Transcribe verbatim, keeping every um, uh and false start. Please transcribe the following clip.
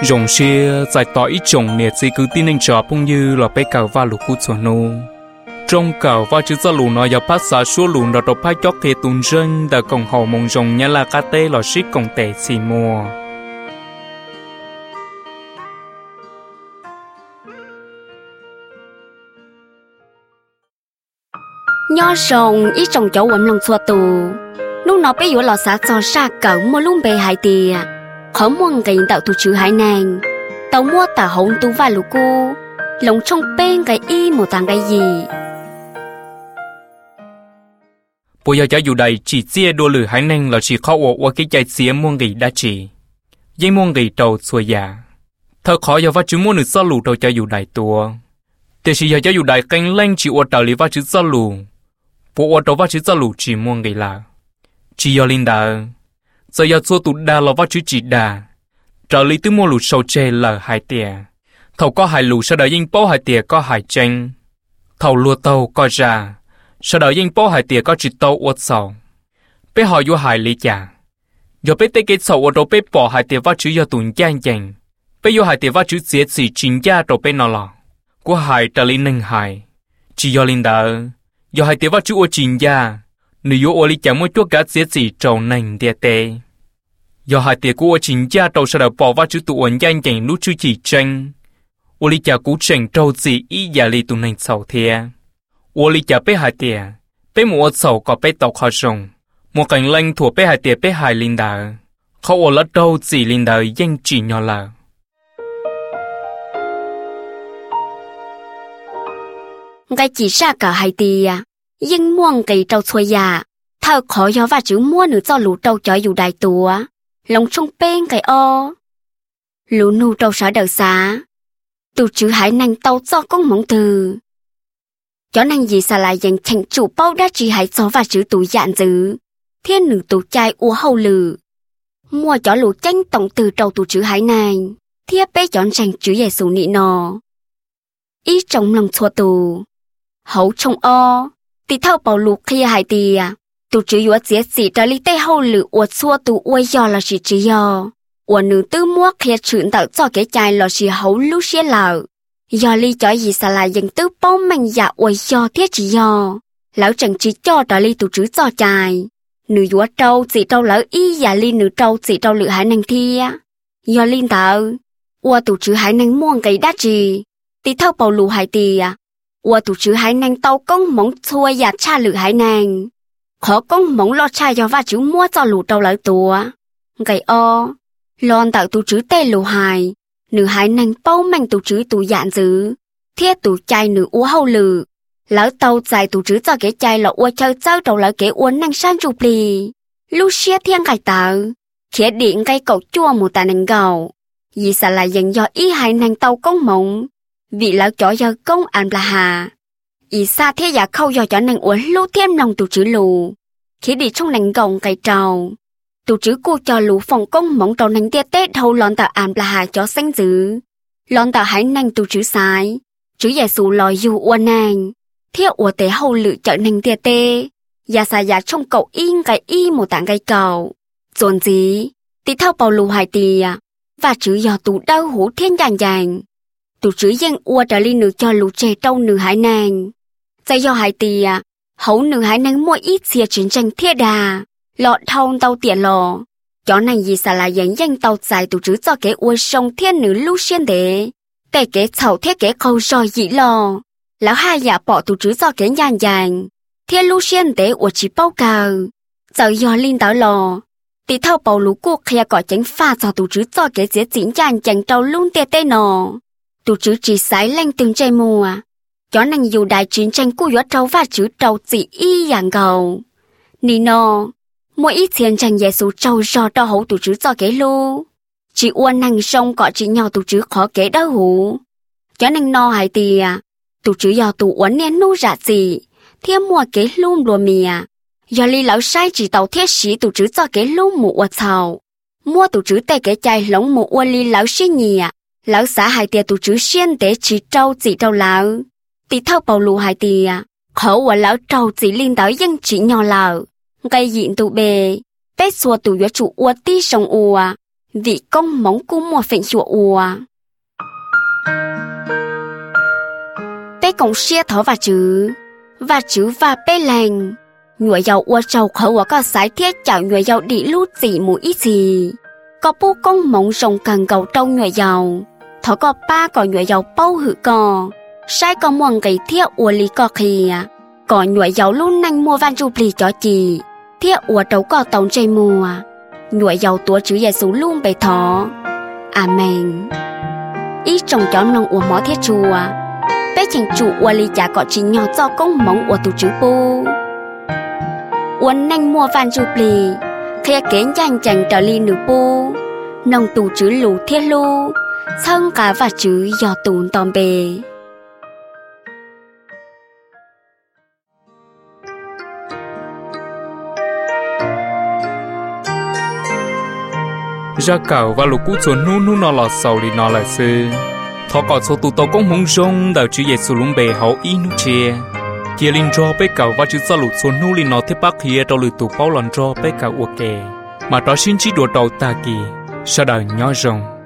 rồng xe giải tỏa ít trồng nè chỉ cứ tin anh trò cũng như là bé cầu va lục cút chuẩn nô trong cầu va chữ ra lù nó giờ phát xả số lù nó đọc phát chót kề tuôn dân đã còn hậu mong rồng nhá là cá tê là ship còn tệ xì mùa nho rồng ít trồng chỗ quẩm lòng xua tù lúc nó bé yếu lò xá cho xa cỡ mua lung bề hai tìa khó muôn cái tạo tù chữ hai nàng tàu mua tả hồng tu và lũ cô lồng trong bên cái y một tàng cái gì bây giờ cho dù đây chỉ chia đua lử hai nàng là chỉ khó ổ qua cái chạy xía muôn gì đã chỉ dây muôn gì đầu xuôi già thơ khó giờ phát chữ muôn được sao lù đầu cho dù đại tuaแต่สิอยากจะอยู่ได้กันเล่งจีอวดตาลีว่าชื่อจะลูปวดตัวว่าชื่อจะลูจีม่วงไงล่ะจียอลินดาจะอยาก做ตุดาเราว่าชื่อจีดาตาลีตื้อมัวลูโซเจล่ะหายเตียเขาก็หายลูเสดยิงโป้หายเตียก็หายเจงเขาลัวโตก็จะเสดยิงโป้หายเตียก็จิตโตอวดสองไปหอยอยู่หายเลยจ้ะอย่าไปเตะเกศอวดตัวไปปอหายเตียว่าชื่อยาตุนย่างเจงไปอยู่หายเตียว่าชื่อเสียสีจินย่าตัวไปนอหลอกูหายตะลินหนึ่งหายจียอลินดาอย่าหายเทว่าจูโอจินยาหรือโยโอลิจามวยตัวกัดเสียสีเจ้าหนึ่งเดียเตอย่าหายเทกูโอจินยาตัวเสด็จบอกว่าจูตัวอ้วนยันเก่งรู้ชื่อจีเจงโอลิจากูเจงเจ้าจีอีอย่าลีตัวหนึ่งเสาเทียโอลิจะไปหายเตียไปหมัวเสาก็ไปตอกคอจงมัวกันเล่งถั่วไปหายเตียไปหายลินดาเขาโอละเจ้าจีลินดายังจีนอละ cái chỉ ra cả hai tìa nhưng muông cái trâu xuôi già thao khó gió và chữ mua nữ cho lũ trâu cho dù đại tùa lòng trong bên cái o lũ nu trâu sở đợt xá tụ chữ hải năng tàu cho con mong từ chó năng gì xà lại dành thành chủ bao đá chỉ hải gió và chữ tụ dạn dữ thiên nữ tụ trai ua hầu lử mua chó lũ tranh tổng từ trâu tụ chữ hải này thiết bé chọn tranh chữ giày xù nị nò ý trong lòng xua tù hậu trong o tì thao bảo lục kia hai tì tụ chữ yuột dễ chỉ trở li tê hậu lử uột xua tụ uôi do là chỉ chỉ do uột nữ tư mua kia chuyện tạo cho cái chai là chỉ hậu lúc xế lợ do li cho gì xà lại dần tư bao mình dạ uôi do thiết chỉ do lão chẳng chỉ cho trở li tụ chữ cho chai nữ yuột trâu chỉ trâu lỡ y dạ li nữ trâu chỉ trâu lử hải năng thia do linh tạo uột tụ chữ hải năng muôn cái đá gì tì thao bảo lù hải tì ua tụ chữ hải năng tàu công mong xua và cha lử hải năng khó công mong lo cha cho và chữ mua cho lù trâu lỡ tùa gầy o lon tạo tụ chữ tê lù hải nữ hải năng bao mạnh tụ chữ tụ dạn dữ thiết tụ chai nữ ua hậu lử lỡ tàu dài tụ chữ cho cái chai là ua chơi chơi trâu lỡ cái ua năng san chụp lì lu xia thiên gầy tạo khía điện cây cậu chua một tà năng gầu vì sao lại dành do ý hải năng tàu công mong vì lão chó giờ công ăn là hà ý xa thế giả khâu do chó năng uốn lú thêm lòng tụ chữ lù khi đi trong nành gồng cày trầu tụ chữ cô cho lù phòng công mỏng trầu nành tia tết hầu lon tạo ăn là hà chó xanh dữ lon tạo hải nành tụ chữ sái chữ giả xù lòi dù uốn nàng thiết uốn tế hầu lự chợ nành tia tê giả xà giả trong cậu in cái y một tảng cây cầu dồn gì tí thao bầu lù hải tìa và chữ do tụ đau hú thiên dàn dàn tụ chữ dân ua trở li nữ cho lũ trẻ trâu nữ hải nàng tại do hải tìa hấu nữ hải nàng mua ít xìa chiến tranh thiết đà lọt thông tàu tiện lò chó này gì xà là dân dân tàu dài tụ chữ cho cái ua sông thiên nữ lưu xuyên đế để cái chậu thiết cái khâu rồi dĩ lò lão hai dạ bỏ tụ chữ cho cái nhàn nhàn thiên lưu xuyên đế ua chỉ bao cờ giờ do linh táo lò tí thao bầu lũ cuộc kia gọi tránh pha cho tụ chữ cho cái dễ chính nhàn chẳng trâu luôn tê tê nò tụ chữ chỉ sái lên từng trái mùa chó năng dù đại chiến tranh của gió trâu và chữ trâu chỉ y dạng gầu nì nò mỗi ít chiến tranh giê xu trâu do đo hấu tụ chữ cho cái lu chỉ uôn năng sông có chỉ nhỏ tụ chữ khó kế đau hú chó năng no hải tìa tụ chữ do tụ uốn nén nu rạ gì thiên mùa kế luôn đùa mìa do li lão sai chỉ tàu thiết sĩ tụ chữ cho cái lu mù uất thảo mua tụ chữ tê cái chai lống mù uất li lão xí nhìa lão xã hai tia tụ chữ xuyên để chỉ trâu chỉ trâu lão tí thao bầu lù hai tia khẩu của lão trâu chỉ liên đảo dân chỉ nhỏ lão gây diện tụ bề tết xua tụ gió chủ ua tí sông ua Vì công mong cú mua phèn chùa ua. Bé công xia thở và chữ. Và chữ và bé lành. Người giàu ua trâu khẩu ua có sái thiết chào người giàu đi lút gì mù ít gì. Có bố công mong rồng cần gầu trâu người giàu. Thở có ba có người giàu bao hử cò. Sai có muôn cái thiết ua lý có khìa. Có người giàu luôn nanh mua van chụp lì cho chị. Thiết ua trâu có tổng chơi mùa. Người giàu tua chữ giê xu luôn bày thọ. Amen. Ý trong chó nông ua mó thiết chùa. Bé chàng chủ ua lý chả có chỉ nhỏ cho công mong ua tù chữ bố. Ua nanh mua van chụp lì. Khẽ kén chàng chàng trở lì nữ bố. Nông tù chữ lù thiết lưu. Thân cả và chữ giò tùn tòm bề. Ra cào và lục cú chuẩn nu nu nó là sầu đi nó là sư. Thọ cọ số tụ tàu công mong rong đào chữ Giêsu lúng bề hậu y nu chia. Chia linh cho bé cào và chữ sao lục chuẩn nu linh nó thiết bác kia đầu lưỡi tụ bao lần cho bé cào ok. Mà đó xin chỉ đùa đầu ta kỳ. Sau đời nhỏ rồng.